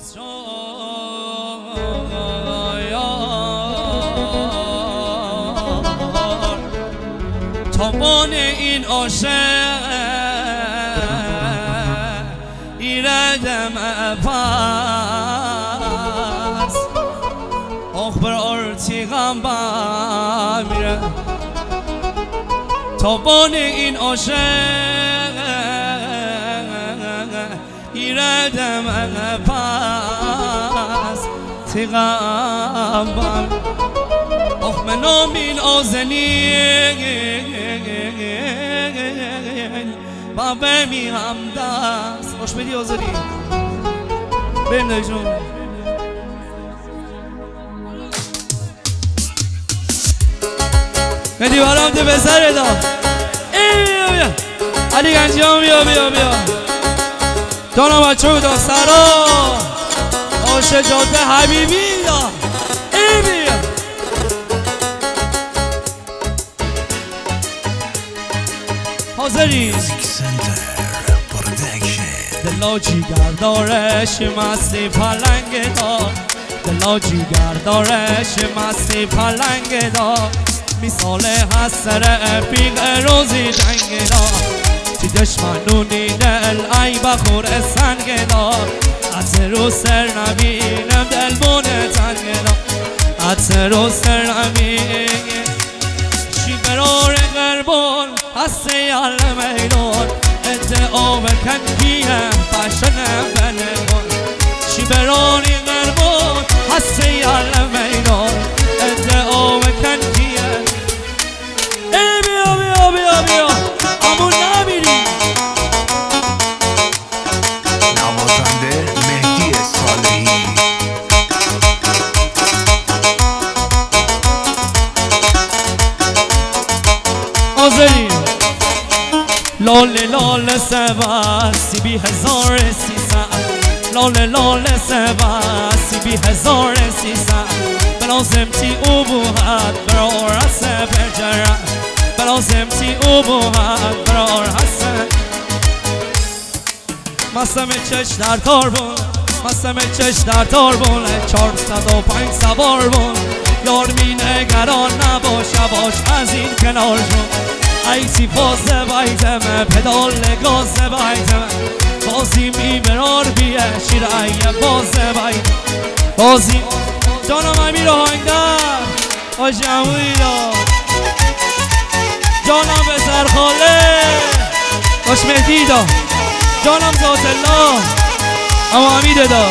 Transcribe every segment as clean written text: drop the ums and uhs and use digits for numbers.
تابان این عاشق ایردم پس اخبر ارتیغم با میره تابان این عاشق ایردم پس تیغم با من نامین آزنین با بمی هم دست خوش بدی آزری بریم دایی جون بدی برام تو بسره دا بیا بیا علی گنجیان بیا بیا بیا جانم بچه دا سرا آش جاده حبیبی دا بیا حاضری دلا جیگر دارش مستی پلنگ دار دلا جیگر دارش مستی پلنگ دار مثال حسر پیغ روزی جنگ دار چی دشمنونی دل ای بخور سنگ دار عطر رو سر نبینم دل بونه تنگ دار عطر رو سر نبینم چی برار قربان هستی ال میدان ادعا بکن کیم فشنم بنگان چی براری قربان هستی ال میدان ادعا بکن کیم بیا بیا بیا بیا امون نمیری نوازنده مهدی صالحی آذری لال لال سبا سی بی هزار سیصد لال لال سبا سی بی هزار سیصد بلازم تی او بوهد برار حسن بجره بلازم تی او بوهد برار حسن مستم چش در تار بون مستم چش در تار بون 405 سوار بون یار می نگران نباشه باش از این کنار جون ایسی فازه بایدمه پدال گازه بایدمه بازی می برار بیه شیرعیه بازه باید بازی جانم امیر آهنگر آج اموی دا جانم بزر خاله آش مهدی دا جانم ذات الله اما امیر دا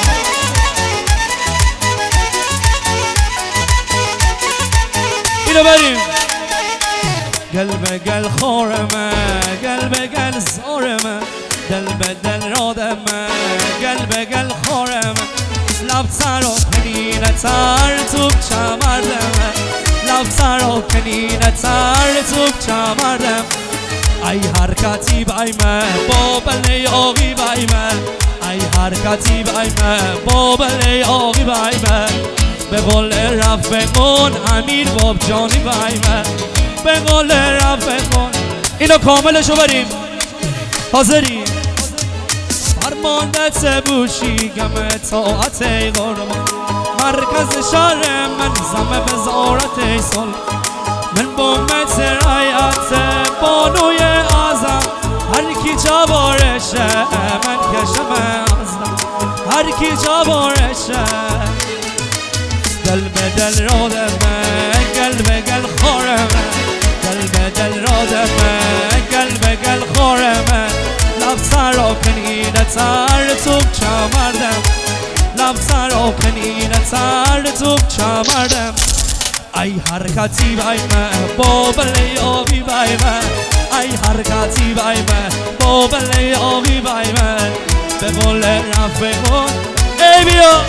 اینو بریم گل به گل خورمه گل به گل زارمه دل به دل رادمه گل به گل خورمه لب سر و کنینه تر توب چمردمه لب سر و کنینه تر توب چمردم ای حرکتی بایمه بابل آقی بایمه ای حرکتی بایمه بابل آقی بایمه به قول رفقون امیر باب جانی بایمه به قول رفقون اینو کاملشو بریم حاضری فرمانده بوشی گم طاعت قربان مرکز شهر من زمه بزارت سال من با متر رایت بانوی اعظم هر کی جوارشه من کشم ازدم هر کی جوارشه دل به دل رادمه گل به گل خورمه گل به دل رادمه گل به گل خورمه لب سر و کنینه تر توب چمردم لب سر و کنینه تر توب چمردم ای حرکتی بایمه بابل آبی بایمه ای حرکتی بایمه بابل آبی بایمه به قول رفقون ای بیا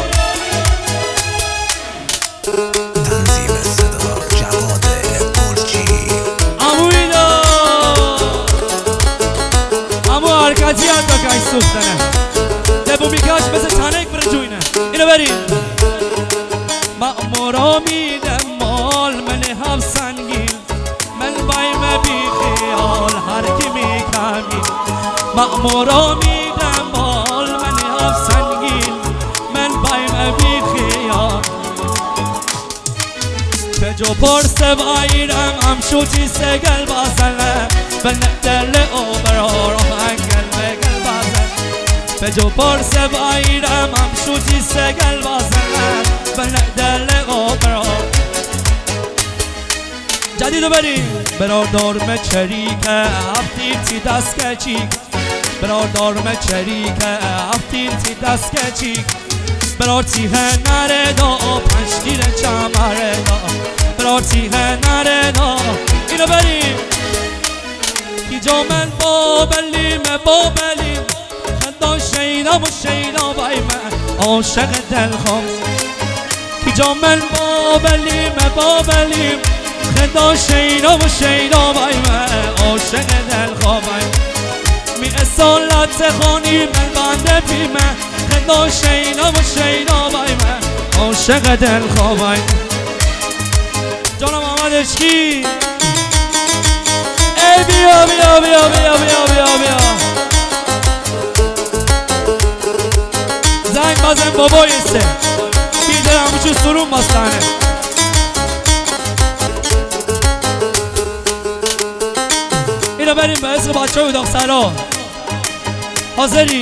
تنظیم صدا جواد گلچی اموی دا امو حرکتی هم دا که سوختنه دبو میکاش مثل تنک بره جوینه اینو بریم مأمورا میدم مال من هم سنگین من بایم بی خیال هر کی میکمی مأمورا میدم مال من هم سنگین من جو پرس بایرم هم شوچی سگل بازنه بندل او برا رو هنگل بگل بازنه بجو پرس بایرم هم شوچی سگل بازنه بندل او برا جدیدو بریم برادرم چریکه هفتیر تی دست کچیک برادرم چریکه هفتیر تی دست کچیک برار تیه نره دا پنج تیر چمره دا برار تیه نره دا اینو بریم کی جامن بابلیم بابلیم خدا شیدم و شیدا بای من عاشق دل خوام کی جامن بابلیم بابلیم خدا شیدا و شیدا بای من عاشق دل خوام می اصالت خانی من بنده پیمه خدا شیدا و شیدا بای من عاشق دل خواب جانم محمد عشقی ای بیا بیا بیا بیا بیا بیا بیا زنگ بزن بابایسته بیده هموشو سرون بستانه اینو بریم به اسم بچه های داغسرا حاضرین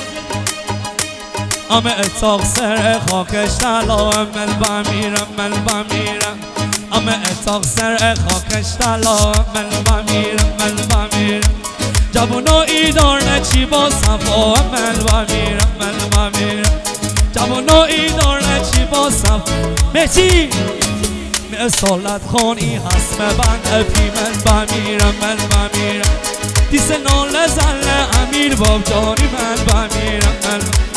همه اتاق سر خاکش تلا من بمیرم من بمیرم همه اتاق سر خاکش تلا من بمیرم من بمیرم جوانایی دارن چی با صفا من بمیرم من بمیرم جوانایی دارن چی با صفا مهتی اصالت خانی هست بند پی من بمیرم من بمیرم دیس نال زل امیر باب جانی من بمیرم من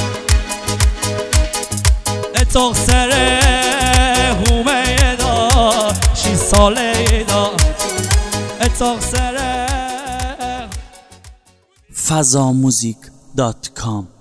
اتاق سر هومه دا 6 ساله دا اتاق سر fazamuzik.com